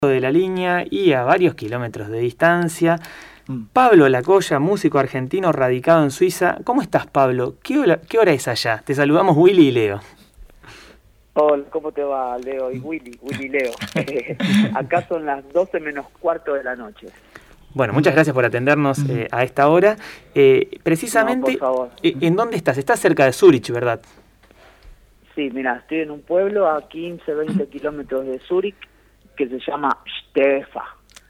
de la línea y a varios kilómetros de distancia, Pablo Lacoya, músico argentino radicado en Suiza. ¿Cómo estás, Pablo? ¿Qué hora es allá? Te saludamos Willy y Leo. Hola, ¿cómo te va, Leo y Willy y Leo? Acá son las 12 menos cuarto de la noche. Bueno, muchas gracias por atendernos a esta hora. Precisamente, no, por favor. ¿En dónde estás? Estás cerca de Zúrich, ¿verdad? Sí, mira, estoy en un pueblo a 15, 20 kilómetros de Zúrich que se llama Stefa.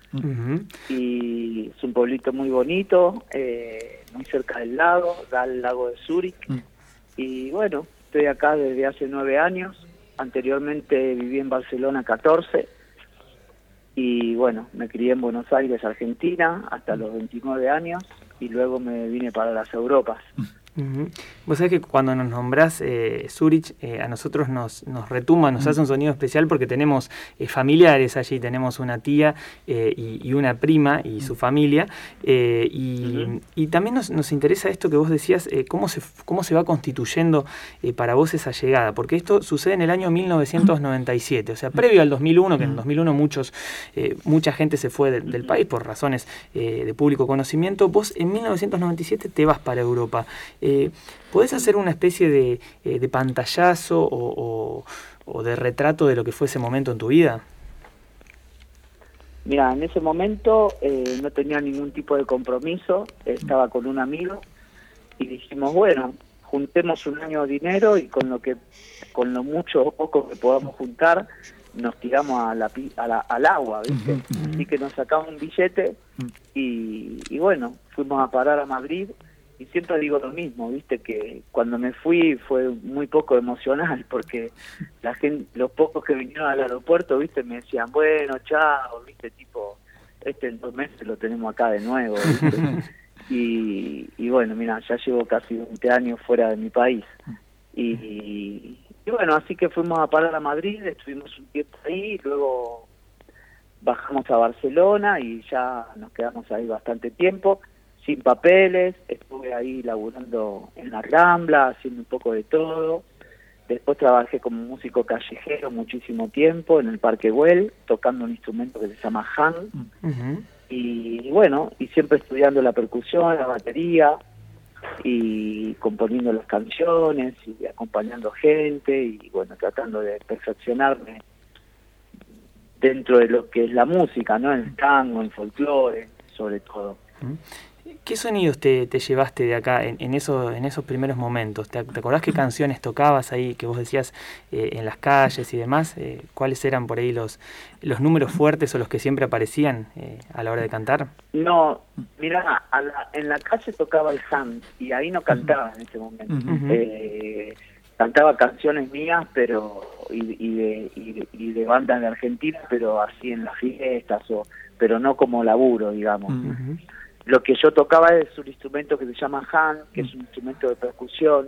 Y es un pueblito muy bonito, muy cerca del lago, da al lago de Zúrich. Y bueno, estoy acá desde hace 9 años. Anteriormente viví en Barcelona 14. Y bueno, me crié en Buenos Aires, Argentina, hasta los 29 años. Y luego me vine para las Europas. Vos sabés que cuando nos nombrás Zúrich, a nosotros nos retumba, nos hace un sonido especial porque tenemos familiares allí, tenemos una tía y una prima y su familia, y también nos interesa esto que vos decías, cómo se va constituyendo para vos esa llegada, porque esto sucede en el año 1997, o sea, previo al 2001, que en el 2001 mucha gente se fue del país por razones de público conocimiento. Vos en 1997 te vas para Europa. ¿Podés hacer una especie de pantallazo o de retrato de lo que fue ese momento en tu vida? Mira, en ese momento no tenía ningún tipo de compromiso, estaba con un amigo y dijimos, bueno, juntemos un año de dinero y con lo mucho o poco que podamos juntar, nos tiramos al agua, ¿viste? Así que nos sacamos un billete y bueno, fuimos a parar a Madrid. Y siempre digo lo mismo, viste, que cuando me fui fue muy poco emocional, porque la gente, los pocos que vinieron al aeropuerto, viste, me decían, bueno, chao, viste, tipo, en 2 meses lo tenemos acá de nuevo, viste. Y bueno, mira, ya llevo casi 20 años fuera de mi país. Y bueno, así que fuimos a parar a Madrid, estuvimos un tiempo ahí, luego bajamos a Barcelona y ya nos quedamos ahí bastante tiempo. Sin papeles, estuve ahí laburando en la Rambla, haciendo un poco de todo. Después trabajé como músico callejero muchísimo tiempo en el Parque Güell, tocando un instrumento que se llama Han. Y bueno, y siempre estudiando la percusión, la batería, y componiendo las canciones, y acompañando gente, y bueno, tratando de perfeccionarme dentro de lo que es la música, ¿no? El tango, el folclore, sobre todo. ¿Qué sonidos te llevaste de acá en esos primeros momentos? ¿Te acordás qué canciones tocabas ahí, que vos decías en las calles y demás? ¿Cuáles eran por ahí los números fuertes o los que siempre aparecían a la hora de cantar? No, mira, en la calle tocaba el Han y ahí no cantaba en ese momento. Cantaba canciones mías, pero y de bandas de Argentina, pero así en las fiestas, pero no como laburo, digamos. Lo que yo tocaba es un instrumento que se llama Han, que es un instrumento de percusión,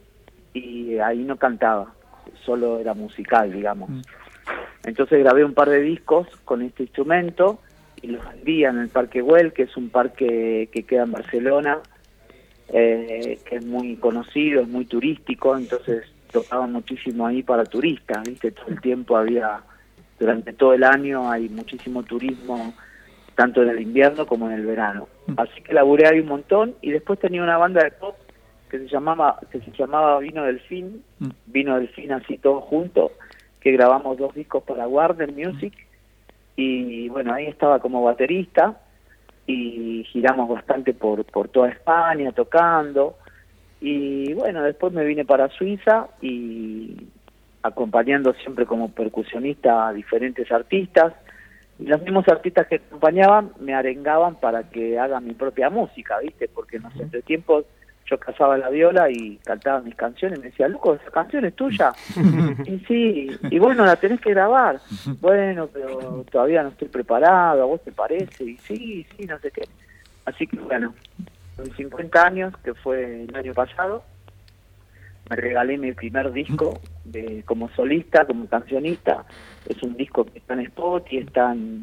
y ahí no cantaba, solo era musical, digamos. Entonces grabé un par de discos con este instrumento y los vendía en el Parque Güell, que es un parque que queda en Barcelona, que es muy conocido, es muy turístico, entonces tocaba muchísimo ahí para turistas, ¿viste? Todo el tiempo durante todo el año hay muchísimo turismo, tanto en el invierno como en el verano. Así que laburé ahí un montón y después tenía una banda de pop que se llamaba Vino Delfín, así todos juntos, que grabamos 2 discos para Warner Music y bueno, ahí estaba como baterista y giramos bastante por toda España tocando y bueno, después me vine para Suiza y acompañando siempre como percusionista a diferentes artistas. Y los mismos artistas que acompañaban me arengaban para que haga mi propia música, ¿viste? Porque en los entretiempos yo cazaba la viola y cantaba mis canciones y me decía, loco, ¿esa canción es tuya? Y sí, y bueno, la tenés que grabar. Bueno, pero todavía no estoy preparado, ¿a vos te parece? Y sí, no sé qué. Así que bueno, con 50 años, que fue el año pasado, me regalé mi primer disco como solista, como cancionista. Es un disco que está en Spotify, está en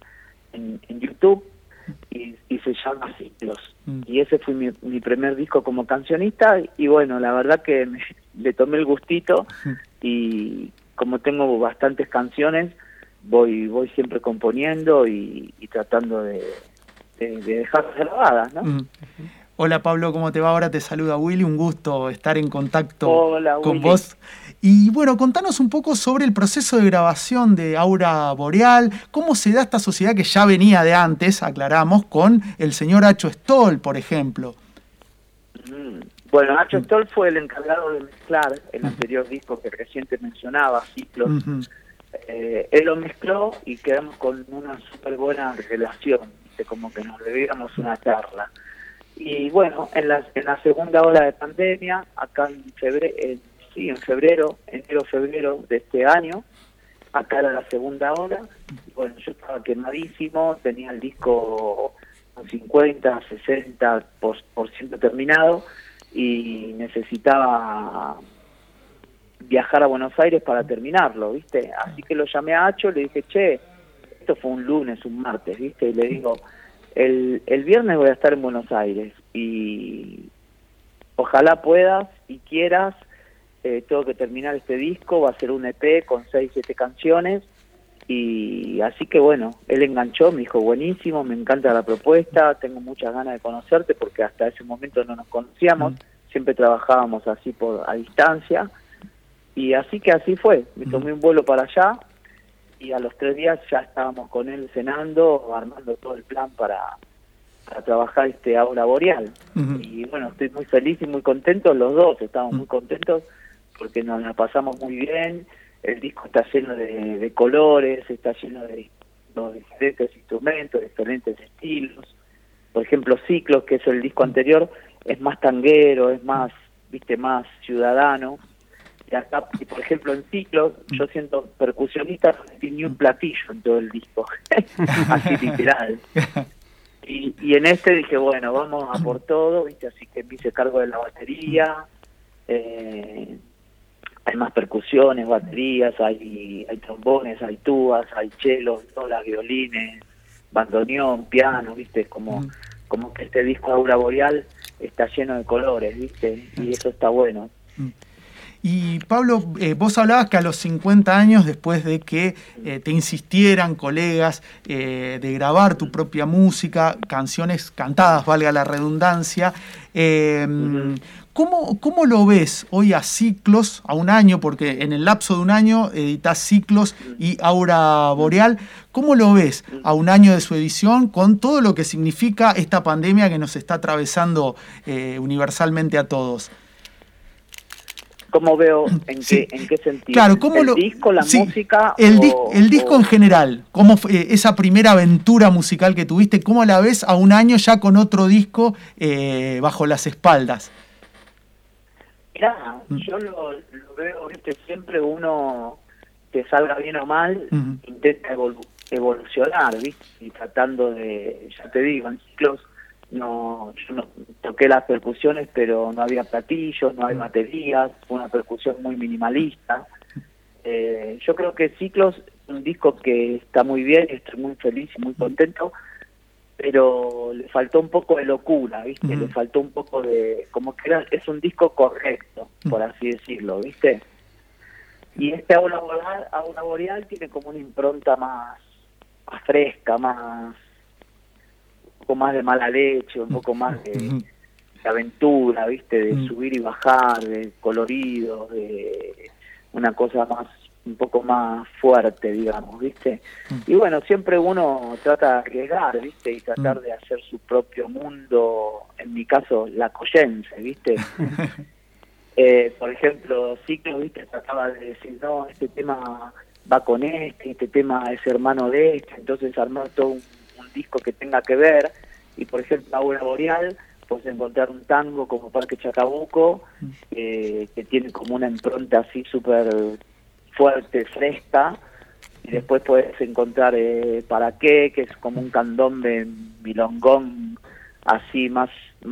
YouTube y se llama Ciclos. Y ese fue mi primer disco como cancionista y bueno, la verdad que le tomé el gustito y como tengo bastantes canciones, voy siempre componiendo y tratando de dejarlas grabadas, ¿no? Hola Pablo, ¿cómo te va? Ahora te saluda Willy, un gusto estar en contacto Hola, con Willy. vos. Y bueno, contanos un poco sobre el proceso de grabación de Aura Boreal, cómo se da esta sociedad que ya venía de antes, aclaramos, con el señor Acho Stoll, por ejemplo. Bueno, Acho Stoll fue el encargado de mezclar el anterior disco que recién te mencionaba, Ciclos. Él lo mezcló y quedamos con una súper buena relación, como que nos debíamos una charla. Y bueno, en la segunda ola de pandemia, acá en febrero, enero-febrero de este año, acá era la segunda ola. Bueno, yo estaba quemadísimo, tenía el disco con 50-60% terminado y necesitaba viajar a Buenos Aires para terminarlo, ¿viste? Así que lo llamé a Acho, le dije, che, esto fue un lunes, un martes, ¿viste? Y le digo, el viernes voy a estar en Buenos Aires y ojalá puedas y quieras, tengo que terminar este disco, va a ser un EP con 6-7 canciones, y así que bueno, él enganchó, me dijo, buenísimo, me encanta la propuesta, tengo muchas ganas de conocerte porque hasta ese momento no nos conocíamos, siempre trabajábamos así a distancia, y así que así fue, me tomé un vuelo para allá, y a los 3 días ya estábamos con él cenando, armando todo el plan para trabajar este Aura Boreal. Y bueno, estoy muy feliz y muy contento, los dos estamos muy contentos porque nos la pasamos muy bien, el disco está lleno de colores, está lleno de diferentes instrumentos, diferentes estilos. Por ejemplo, Ciclos, que es el disco anterior, es más tanguero, es más, más ciudadano. Y acá, por ejemplo, en Ciclos, yo siento percusionista, ni un platillo en todo el disco, así literal. Y en este dije, bueno, vamos a por todo, así que me hice cargo de la batería, hay más percusiones, baterías, hay trombones, hay tubas, hay chelos, violas, violines, bandoneón, piano, como que este disco Aura Boreal está lleno de colores, y eso está bueno. Y Pablo, vos hablabas que a los 50 años, después de que te insistieran colegas de grabar tu propia música, canciones cantadas, valga la redundancia, ¿cómo lo ves hoy a Ciclos, a un año, porque en el lapso de un año editás Ciclos y Aura Boreal? ¿Cómo lo ves a un año de su edición con todo lo que significa esta pandemia que nos está atravesando universalmente a todos? ¿Cómo veo? ¿En qué sentido? Claro, ¿cómo ¿El disco, la música? El disco en general. ¿Cómo fue esa primera aventura musical que tuviste? ¿Cómo la ves a un año ya con otro disco bajo las espaldas? Mirá, yo lo veo, siempre uno, que salga bien o mal, intenta evolucionar, ¿viste? Y tratando de, ya te digo, en Ciclos, yo no toqué las percusiones, pero no había platillos, no hay baterías, fue una percusión muy minimalista. Yo creo que Ciclos es un disco que está muy bien, estoy muy feliz y muy contento, pero le faltó un poco de locura, ¿viste? Le faltó un poco de, como que es un disco correcto, por así decirlo, ¿viste? Y este Aura Boreal tiene como una impronta más fresca, un poco más de mala leche, un poco más de aventura, ¿viste? De subir y bajar, de colorido, de una cosa más, un poco más fuerte, digamos, ¿viste? Y bueno, siempre uno trata de arriesgar, ¿viste? Y tratar de hacer su propio mundo, en mi caso, lacoyense, ¿viste? Por ejemplo, Ciclo, ¿viste? Trataba de decir, no, este tema va con este tema es hermano de este, entonces armar todo un disco que tenga que ver. Y por ejemplo, Aura Boreal, pues encontrar un tango como Parque Chacabuco, que tiene como una impronta así súper fuerte, fresca, y después puedes encontrar Para qué, que es como un candombe milongón, así más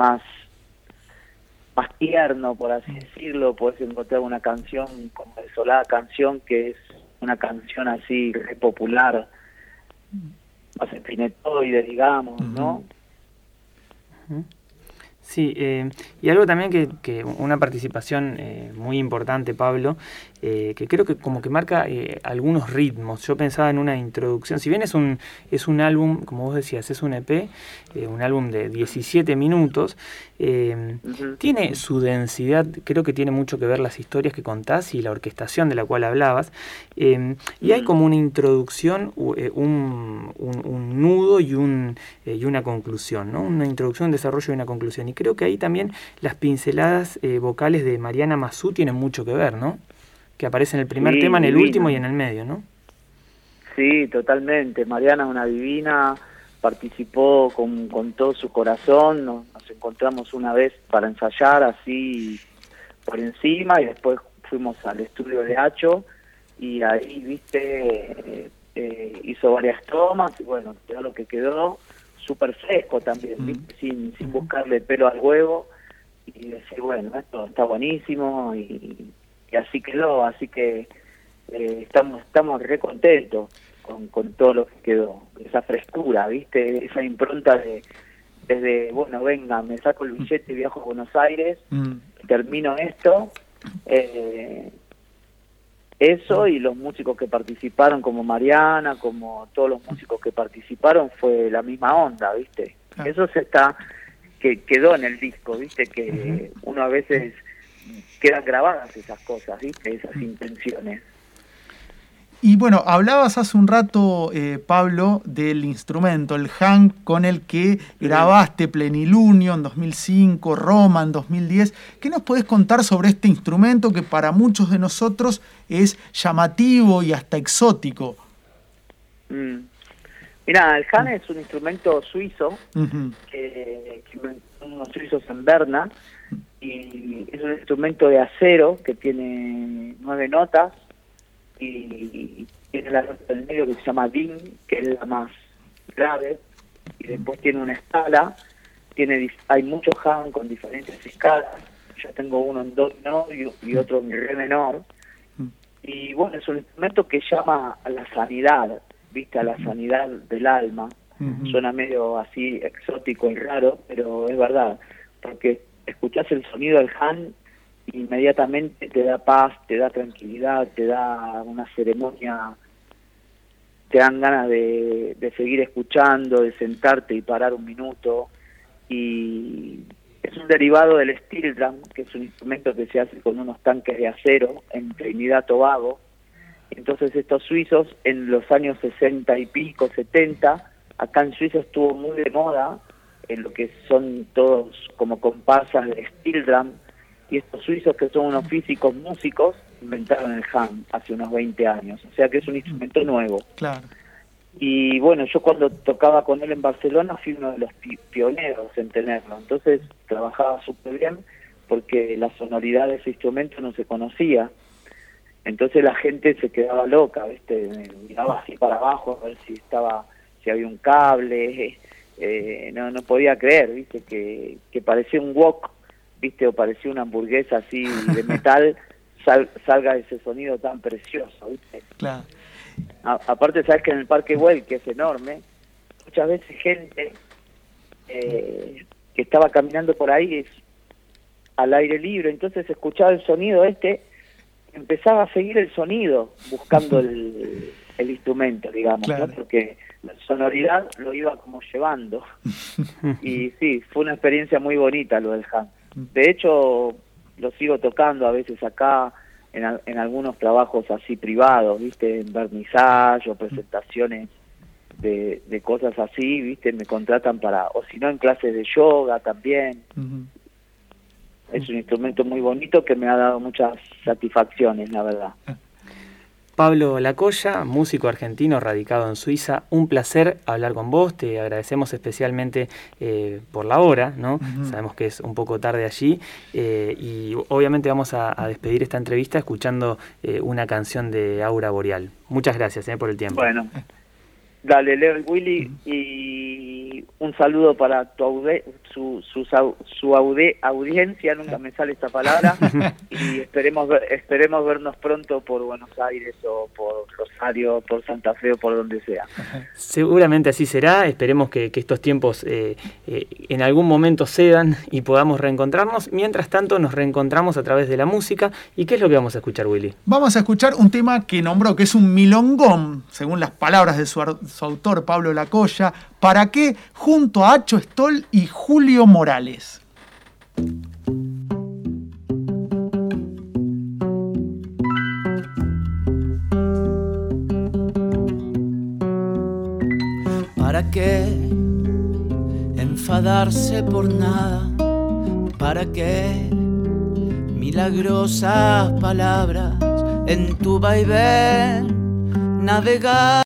tierno, por así decirlo. Puedes encontrar una canción como Desolada Canción, que es una canción así re popular, más espinetoide, digamos, ¿no? Sí, y algo también que una participación muy importante, Pablo, que creo que como que marca algunos ritmos. Yo pensaba en una introducción, si bien es un álbum, como vos decías, es un EP, un álbum de 17 minutos, tiene su densidad, creo que tiene mucho que ver las historias que contás y la orquestación de la cual hablabas, y hay como una introducción, un nudo y una conclusión, ¿no? Una introducción, un desarrollo y una conclusión. Y creo que ahí también las pinceladas vocales de Mariana Mazú tienen mucho que ver, ¿no? Que aparece en el primer tema, en el último y en el medio, ¿no? Sí, totalmente. Mariana es una divina, participó con todo su corazón, nos encontramos una vez para ensayar así por encima y después fuimos al estudio de Hacho y ahí, viste, hizo varias tomas y bueno, quedó lo que quedó, súper fresco también, ¿viste? Sin buscarle pelo al huevo y decir, bueno, esto está buenísimo y así quedó, así que estamos re contentos con todo lo que quedó, esa frescura, ¿viste? Esa impronta desde, bueno, venga, me saco el billete y viajo a Buenos Aires, termino esto, eso y los músicos que participaron, como Mariana, como todos los músicos que participaron, fue la misma onda, ¿viste? Eso que quedó en el disco, ¿viste? Que uno a veces quedan grabadas esas cosas, ¿viste? Esas intenciones. Y bueno, hablabas hace un rato, Pablo, del instrumento, el Han, con el que grabaste Plenilunio en 2005, Roma en 2010. ¿Qué nos podés contar sobre este instrumento que para muchos de nosotros es llamativo y hasta exótico? Mirá, el Han es un instrumento suizo, que unos suizos en Berna, y es un instrumento de acero que tiene 9 notas, y tiene la nota del medio que se llama DIN, que es la más grave, y después tiene una escala, hay muchos Han con diferentes escalas, yo tengo uno en do menor y otro en re menor, y bueno, es un instrumento que llama a la sanidad, viste, a la sanidad del alma. Suena medio así exótico y raro, pero es verdad, porque escuchás el sonido del Han, inmediatamente te da paz, te da tranquilidad, te da una ceremonia, te dan ganas de seguir escuchando, de sentarte y parar un minuto. Y es un derivado del steel drum, que es un instrumento que se hace con unos tanques de acero en Trinidad y Tobago. Entonces estos suizos en los años 60 y pico, 70, acá en Suiza estuvo muy de moda en lo que son todos como comparsas de steel drum, y estos suizos, que son unos físicos músicos, inventaron el Han hace unos 20 años, o sea que es un instrumento nuevo. Claro. Y bueno, yo cuando tocaba con él en Barcelona fui uno de los pioneros en tenerlo, entonces trabajaba súper bien porque la sonoridad de ese instrumento no se conocía, entonces la gente se quedaba loca, ¿viste? Miraba así para abajo a ver si había un cable, no podía creer, ¿viste? Que parecía un wok, ¿viste? O parecía una hamburguesa así de metal, salga ese sonido tan precioso, ¿viste? Claro. Aparte, sabes que en el Parque Güell, que es enorme, muchas veces gente que estaba caminando por ahí al aire libre, entonces escuchaba el sonido empezaba a seguir el sonido buscando el instrumento, digamos, claro, ¿no? Porque la sonoridad lo iba como llevando. Y sí, fue una experiencia muy bonita lo del Han. De hecho, lo sigo tocando a veces acá en algunos trabajos así privados, ¿viste? En vernissage o presentaciones de cosas así, ¿viste? Me contratan o si no, en clases de yoga también. Es un instrumento muy bonito que me ha dado muchas satisfacciones, la verdad. Pablo Lacoya, músico argentino radicado en Suiza, un placer hablar con vos, te agradecemos especialmente por la hora, ¿no? Sabemos que es un poco tarde allí y obviamente vamos a despedir esta entrevista escuchando una canción de Aura Boreal. Muchas gracias por el tiempo. Bueno, dale, Leo y Willy, y un saludo para tu audiencia, nunca me sale esta palabra, y esperemos vernos pronto por Buenos Aires o por Rosario, por Santa Fe o por donde sea. Seguramente así será, esperemos que estos tiempos en algún momento cedan y podamos reencontrarnos. Mientras tanto nos reencontramos a través de la música. ¿Y qué es lo que vamos a escuchar, Willy? Vamos a escuchar un tema que nombró, que es un milongón, según las palabras de su autor Pablo Lacoya. ¿Para qué? Junto a Acho Stoll y Julio Morales. ¿Para qué enfadarse por nada? ¿Para qué milagrosas palabras en tu vaivén navegar?